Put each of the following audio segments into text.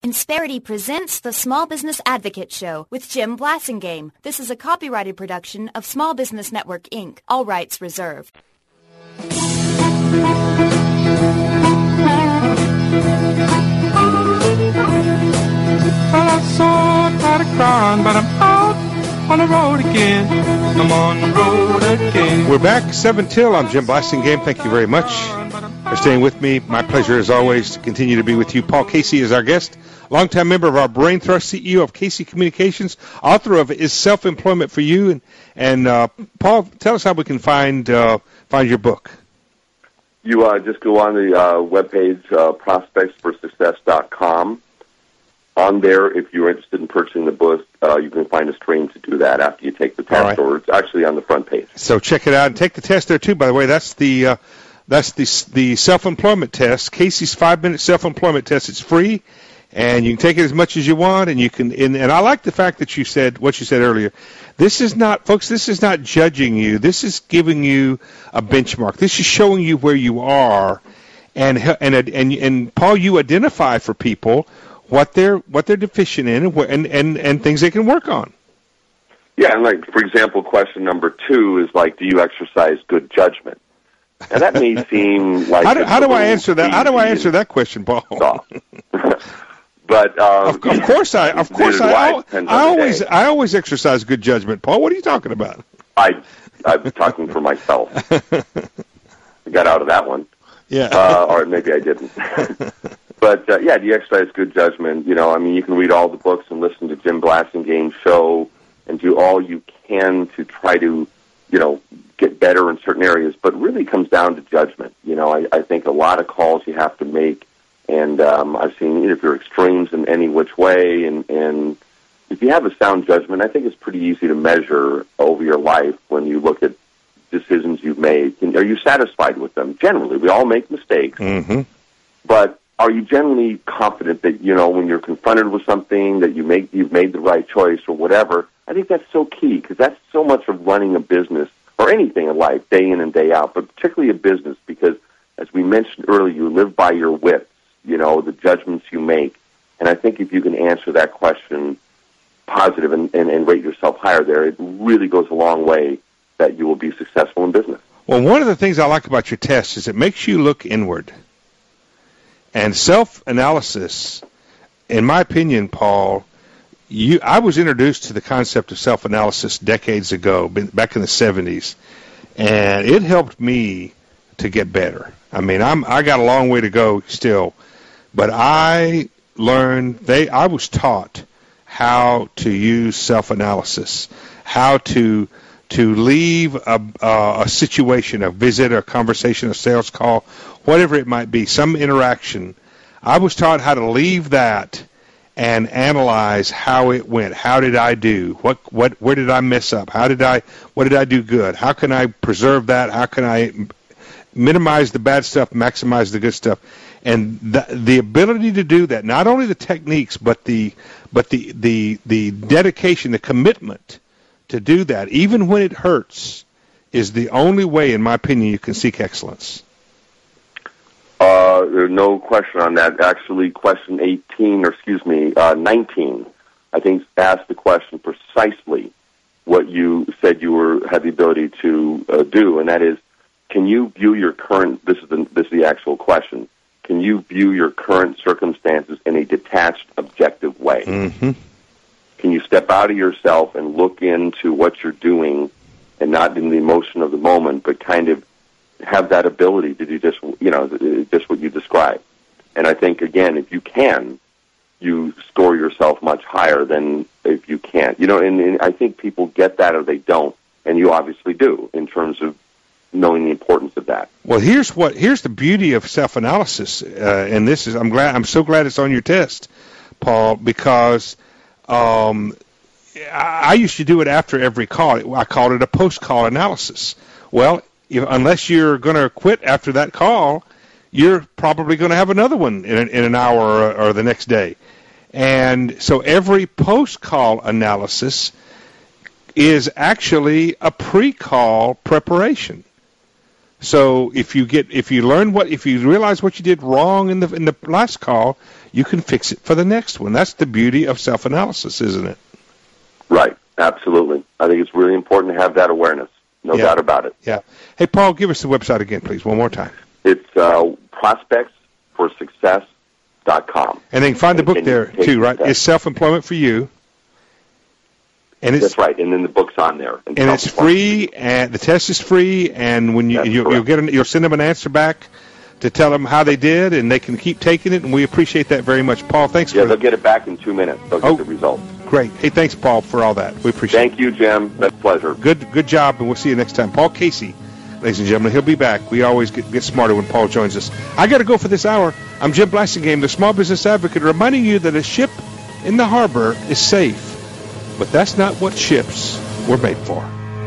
Insperity presents the Small Business Advocate Show with Jim Blasingame. This is a copyrighted production of Small Business Network, Inc. All rights reserved. Well, I saw Patacron, but I'm out on the road again. I'm on the road again. We're back, 7 till. I'm Jim Blasingame. Thank you very much for staying with me. My pleasure, as always, to continue to be with you. Paul Casey is our guest, longtime member of our Brain Trust, CEO of Casey Communications, author of Is Self-Employment for You? And Paul, tell us how we can find your book. You just go on the webpage, prospectsforsuccess.com. On there, if you're interested in purchasing the book, you can find a stream to do that after you take the test, or it's actually on the front page. So check it out and take the test there too. By the way, that's the self-employment test, Casey's 5-minute self-employment test. It's free, and you can take it as much as you want. And you can. And I like the fact that you said what you said earlier. This is not, folks. This is not judging you. This is giving you a benchmark. This is showing you where you are, and Paul, you identify for people what they're deficient in and things they can work on. Yeah, and like, for example, question number 2 is like, do you exercise good judgment? And that may seem like how do I answer that? How do I answer that question, Paul? But of course I always exercise good judgment, Paul. What are you talking about? I'm talking for myself. I got out of that one. Yeah. Or maybe I didn't. But, do you exercise good judgment? You know, I mean, you can read all the books and listen to Jim Blasingame's show and do all you can to try to, get better in certain areas. But really comes down to judgment. You know, I think a lot of calls you have to make. And I've seen if you're extremes in any which way. And if you have a sound judgment, I think it's pretty easy to measure over your life when you look at decisions you've made. Are you satisfied with them? Generally, we all make mistakes. Mm-hmm. But are you generally confident that, when you're confronted with something, that you've made the right choice or whatever? I think that's so key, because that's so much of running a business or anything in life, day in and day out, but particularly a business, because as we mentioned earlier, you live by your wits, the judgments you make. And I think if you can answer that question positive and rate yourself higher there, it really goes a long way that you will be successful in business. Well, one of the things I like about your test is it makes you look inward. And self-analysis, in my opinion, Paul, I was introduced to the concept of self-analysis decades ago, back in the 70s, and it helped me to get better. I mean, I got a long way to go still, but I was taught how to use self-analysis, how to leave a situation, a visit, a conversation, a sales call, whatever it might be, some interaction. I was taught how to leave that and analyze how it went. How did I do? Where did I mess up? What did I do good? How can I preserve that? How can I minimize the bad stuff, maximize the good stuff? And the ability to do that, not only the techniques, but the dedication, the commitment to do that, even when it hurts, is the only way, in my opinion, you can seek excellence. There's no question on that. Actually, question 19, I think asked the question precisely what you said you had the ability to do, and that is, can you view your current, this is the actual question, can you view your current circumstances in a detached, objective way? Mm-hmm. Can you step out of yourself and look into what you're doing, and not in the emotion of the moment, but kind of have that ability to do just what you described? And I think, again, if you can, you score yourself much higher than if you can't. And I think people get that or they don't, and you obviously do in terms of knowing the importance of that. Well, here's the beauty of self-analysis, and this is I'm so glad it's on your test, Paul, because I used to do it after every call. I called it a post-call analysis. Well, unless you're going to quit after that call, you're probably going to have another one in an hour or the next day. And so every post-call analysis is actually a pre-call preparation. So if you realize what you did wrong in the last call, you can fix it for the next one. That's the beauty of self-analysis, isn't it? Right. Absolutely. I think it's really important to have that awareness. No doubt about it. Yeah. Hey, Paul, give us the website again, please, one more time. It's prospectsforsuccess.com. And they can find the book there, too, right? It's Self-Employment for You. And that's right, and then the book's on there. And it's free, and the test is free, and when you'll send them an answer back to tell them how they did, and they can keep taking it, and we appreciate that very much. Paul, thanks they'll get it back in 2 minutes. They'll get the results. Great. Hey, thanks, Paul, for all that. We appreciate it. Thank you, Jim. That's a pleasure. Good job, and we'll see you next time. Paul Casey, ladies and gentlemen, he'll be back. We always get smarter when Paul joins us. I got to go for this hour. I'm Jim Blasingame, the Small Business Advocate, reminding you that a ship in the harbor is safe. But that's not what ships were made for.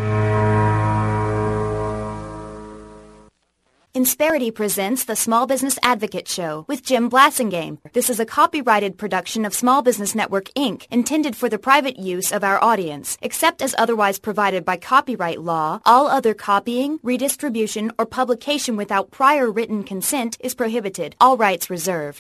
Insperity presents the Small Business Advocate Show with Jim Blasingame. This is a copyrighted production of Small Business Network, Inc., intended for the private use of our audience. Except as otherwise provided by copyright law, all other copying, redistribution, or publication without prior written consent is prohibited. All rights reserved.